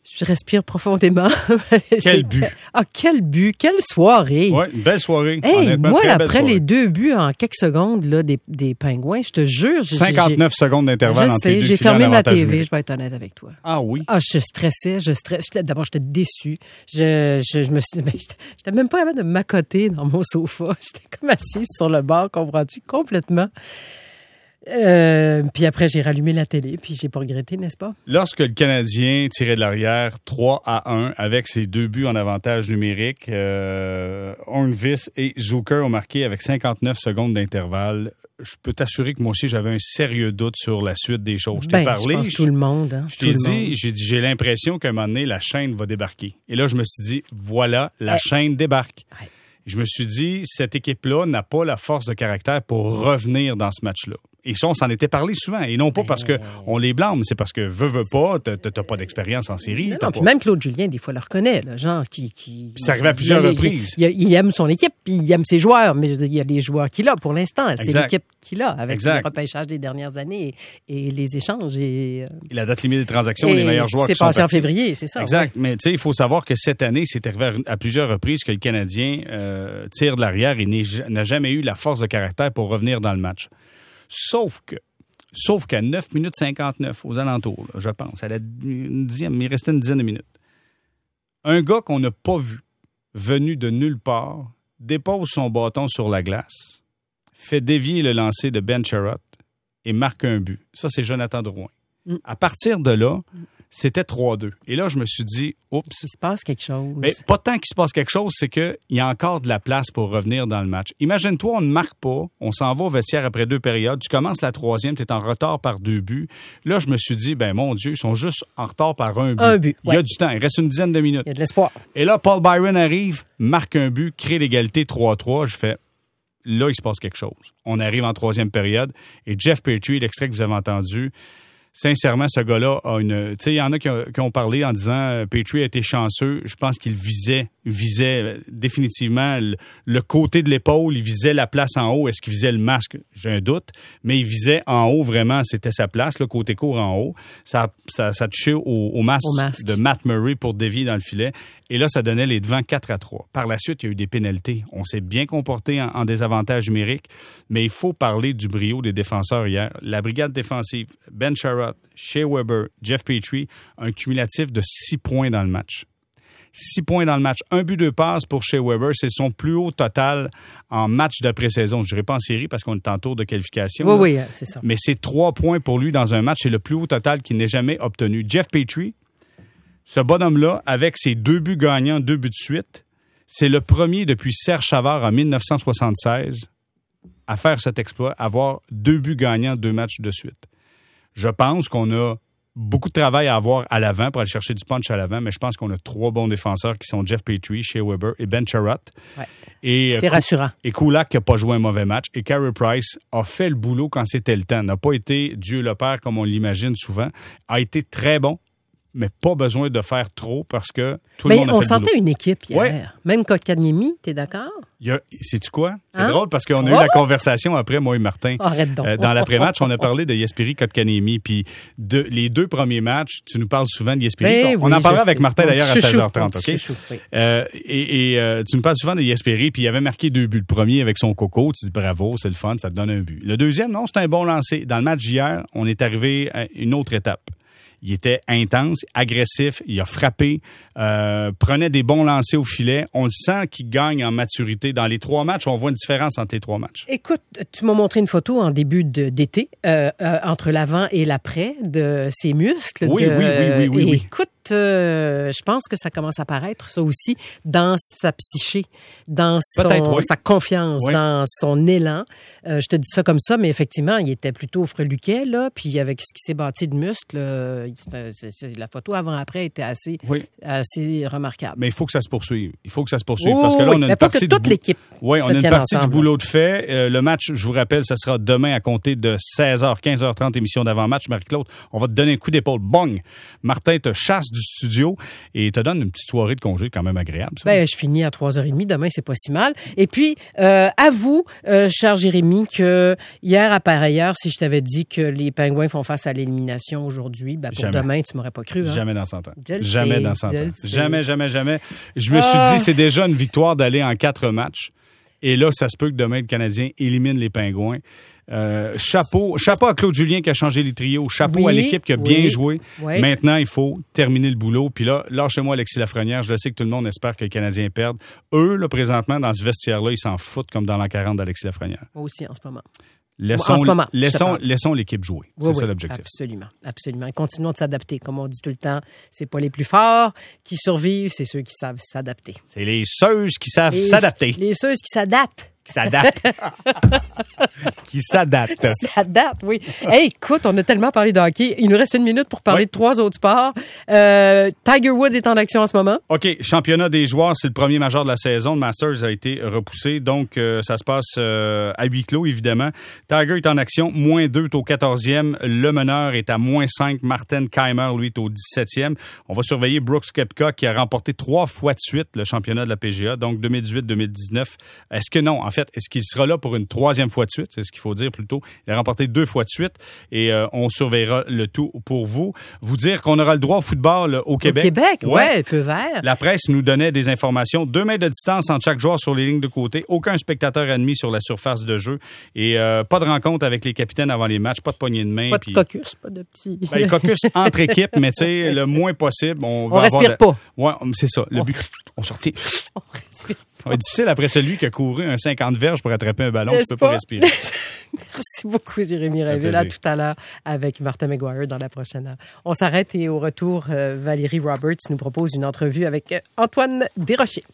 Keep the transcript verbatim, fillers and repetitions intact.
Je respire profondément. Quel but! Ah, quel but! Quelle soirée! Oui, une belle soirée. Hey, moi, très après belle soirée. les deux buts en quelques secondes là, des, des Pingouins, je te jure... J'ai, cinquante-neuf j'ai, seconde d'intervalle je entre sais, les deux j'ai filets en fermé ma avantage T V, numérique. je vais être honnête avec toi. Ah oui? Ah, je stressais, je stressais. D'abord, j'étais déçue. Je, je, je me suis dit, j'étais, j'étais même pas capable de m'accoter dans mon sofa. J'étais comme assise sur le bord, comprends-tu, complètement. Euh, puis après, j'ai rallumé la télé, puis j'ai pas regretté, n'est-ce pas? Lorsque le Canadien tirait de l'arrière trois à un avec ses deux buts en avantage numérique, euh, Hornqvist et Zucker ont marqué avec cinquante-neuf secondes d'intervalle. Je peux t'assurer que moi aussi, j'avais un sérieux doute sur la suite des choses. Je t'ai ben, parlé. Je pense je, tout le monde. Hein, je t'ai dit, j'ai dit, j'ai l'impression qu'à un moment donné, la chaîne va débarquer. Et là, je me suis dit, voilà, la ouais. chaîne débarque. Ouais. Je me suis dit, cette équipe-là n'a pas la force de caractère pour revenir dans ce match-là. Et ça, on s'en était parlé souvent. Et non pas parce qu'on les blâme, c'est parce que veux, veux pas, t'as pas d'expérience en série. Non, non puis même Claude Julien, des fois, le reconnaît, là, genre qui... qui puis ça arrive à plusieurs il, reprises. Il, il, il aime son équipe, puis il aime ses joueurs, mais je veux dire, il y a les joueurs qu'il a pour l'instant. C'est exact. L'équipe qu'il a avec exact. Le repêchage des dernières années et, et les échanges. Et, euh, et la date limite des transactions, les meilleurs joueurs qui sont passé en février, c'est ça. Exact. Ouais. Mais tu sais, il faut savoir que cette année, c'est arrivé à, à plusieurs reprises que le Canadien euh, tire de l'arrière et n'a jamais eu la force de caractère pour revenir dans le match. Sauf que Sauf qu'à neuf minutes cinquante-neuf, aux alentours, là, je pense, à la une dixième, il restait une dizaine de minutes, un gars qu'on n'a pas vu, venu de nulle part, dépose son bâton sur la glace, fait dévier le lancer de Ben Sherratt et marque un but. Ça, c'est Jonathan Drouin. Mm. À partir de là, mm. c'était trois deux. Et là, je me suis dit, oups. Il se passe quelque chose. Mais pas tant qu'il se passe quelque chose, c'est qu'il y a encore de la place pour revenir dans le match. Imagine-toi, on ne marque pas, on s'en va au vestiaire après deux périodes, tu commences la troisième, tu es en retard par deux buts. Là, je me suis dit, ben mon Dieu, ils sont juste en retard par un but. Un but, Il y a du temps, il reste une dizaine de minutes. Il y a de l'espoir. Et là, Paul Byron arrive, marque un but, crée l'égalité trois trois. Je fais, là, il se passe quelque chose. On arrive en troisième période et Jeff Petrie, l'extrait que vous avez entendu, sincèrement, ce gars-là a une... Tu sais, il y en a qui ont, qui ont parlé en disant euh, Petrie a été chanceux. Je pense qu'il visait, visait définitivement le, le côté de l'épaule. Il visait la place en haut. Est-ce qu'il visait le masque? J'ai un doute. Mais il visait en haut, vraiment, c'était sa place, le côté court en haut. Ça, ça, ça touchait au, au, masque au masque de Matt Murray pour dévier dans le filet. Et là, ça donnait les devants quatre à trois. Par la suite, il y a eu des pénalités. On s'est bien comporté en, en désavantage numérique, mais il faut parler du brio des défenseurs hier. La brigade défensive, Ben Sherratt, Shea Weber, Jeff Petrie, un cumulatif de six points dans le match. Six points dans le match. Un but, deux passes pour Shea Weber. C'est son plus haut total en match d'après-saison. Je ne dirais pas en série parce qu'on est en tour de qualification. Oui, là. oui, c'est ça. Mais c'est trois points pour lui dans un match. C'est le plus haut total qu'il n'ait jamais obtenu. Jeff Petrie, ce bonhomme-là, avec ses deux buts gagnants, deux buts de suite, c'est le premier depuis Serge Savard en dix-neuf cent soixante-seize à faire cet exploit, avoir deux buts gagnants, deux matchs de suite. Je pense qu'on a beaucoup de travail à avoir à l'avant pour aller chercher du punch à l'avant, mais je pense qu'on a trois bons défenseurs qui sont Jeff Petrie, Shea Weber et Ben Sherratt. Ouais. Et, c'est euh, rassurant. Et Kulak qui n'a pas joué un mauvais match. Et Carey Price a fait le boulot quand c'était le temps. N'a pas été Dieu le Père comme on l'imagine souvent. A été très bon, mais pas besoin de faire trop parce que tout mais le monde a fait on le boulot. On sentait une équipe hier. Ouais. Même Kotkaniemi, t'es d'accord? Sais-tu quoi? C'est hein? drôle parce qu'on oh! a eu la conversation après, moi et Martin. Arrête donc. Euh, dans l'après-match, on a parlé de Jesperi Kotkaniemi. Puis de, les deux premiers matchs, tu nous parles souvent de Jesperi. Ben, on, on oui, en parlera avec sais. Martin d'ailleurs à seize heures trente, OK? Chouchou, oui. euh, et et euh, tu nous parles souvent de Jesperi, puis il avait marqué deux buts. Le premier avec son coco, tu dis bravo, c'est le fun, ça te donne un but. Le deuxième, non, c'est un bon lancer. Dans le match d'hier, on est arrivé à une autre étape. Il était intense, agressif, il a frappé, euh, prenait des bons lancers au filet. On le sent qu'il gagne en maturité. Dans les trois matchs, on voit une différence entre les trois matchs. Écoute, tu m'as montré une photo en début de, d'été, euh, euh, entre l'avant et l'après, de ses muscles. Oui, de, oui, oui, oui, oui, oui. Écoute, euh, je pense que ça commence à paraître, ça aussi, dans sa psyché, dans son, oui. sa confiance, oui. dans son élan. Euh, je te dis ça comme ça, mais effectivement, il était plutôt freluquet, là, puis avec ce qui s'est bâti de muscles, euh, c'est, c'est, c'est, la photo avant-après était assez, oui. assez remarquable. Mais il faut que ça se poursuive. Il faut que ça se poursuive. Oh, parce que là, on a oui. une mais partie que toute du l'équipe Oui, on a une partie ensemble. du boulot de fait. Euh, le match, je vous rappelle, ça sera demain à compter de seize heures, quinze heures trente, émission d'avant-match. Marie-Claude, on va te donner un coup d'épaule. Bong! Martin te chasse du studio et te donne une petite soirée de congé quand même agréable. Ça. Ben, je finis à trois heures trente. Demain, c'est pas si mal. Et puis, euh, avoue, euh, cher Jérémy, que hier, à par ailleurs, si je t'avais dit que les Pingouins font face à l'élimination aujourd'hui, ben, pour jamais. demain, tu m'aurais pas cru. Hein? Jamais dans cent ans. Je jamais sais, dans cent ans. sais. Jamais, jamais, jamais. Je me suis Ah. dit, c'est déjà une victoire d'aller en quatre matchs. Et là, ça se peut que demain, le Canadien élimine les Pingouins. Euh, chapeau, chapeau à Claude Julien qui a changé les trios. Chapeau oui, à l'équipe qui a oui, bien joué. oui. Maintenant, il faut terminer le boulot. Puis là, lâchez-moi Alexis Lafrenière. Je sais que tout le monde espère que les Canadiens perdent. Eux, là, présentement, dans ce vestiaire-là, ils s'en foutent comme dans l'an quarante d'Alexis Lafrenière. Moi aussi, en ce moment. Laissons, en ce moment, laissons, laissons l'équipe jouer. Oui, c'est oui, ça l'objectif. Absolument, absolument. Et continuons de s'adapter. Comme on dit tout le temps, c'est pas les plus forts qui survivent, c'est ceux qui savent s'adapter. C'est les seuses qui savent Les, s'adapter. Les ceux qui s'adaptent. Qui s'adaptent. qui s'adaptent. Qui s'adaptent, oui. Hey, écoute, on a tellement parlé de hockey. Il nous reste une minute pour parler oui. de trois autres sports. Euh, Tiger Woods est en action en ce moment. OK. Championnat des joueurs, c'est le premier majeur de la saison. Le Masters a été repoussé. Donc, euh, ça se passe euh, à huis clos, évidemment. Tiger est en action. moins deux est au quatorzième. Le meneur est à moins cinq. Martin Kaymer, lui, est au dix-septième. On va surveiller Brooks Koepka, qui a remporté trois fois de suite le championnat de la P G A. Donc, deux mille dix-huit deux mille dix-neuf. Est-ce que non? En fait, est-ce qu'il sera là pour une troisième fois de suite? C'est ce qu'il faut dire plutôt. Il a remporté deux fois de suite et euh, on surveillera le tout pour vous. Vous dire qu'on aura le droit au football au Québec. Au Québec, ouais, ouais feu vert. La presse nous donnait des informations. Deux mètres de distance entre chaque joueur sur les lignes de côté. Aucun spectateur admis sur la surface de jeu. Et euh, pas de rencontre avec les capitaines avant les matchs. Pas de poignée de main. Pas de puis... cocus, pas de petits... Ben, caucus entre équipes, mais tu sais, le moins possible. On, on va respire avoir pas. Ouais, c'est ça. Le on... but, on sortit. On respire. Ça va être difficile après celui qui a couru un cinquante verges pour attraper un ballon, tu peux pas, pas respirer. Merci beaucoup, Jérémy Réville. À tout à l'heure avec Martin McGuire dans la prochaine heure. On s'arrête et au retour, euh, Valérie Roberts nous propose une entrevue avec Antoine Desrochers.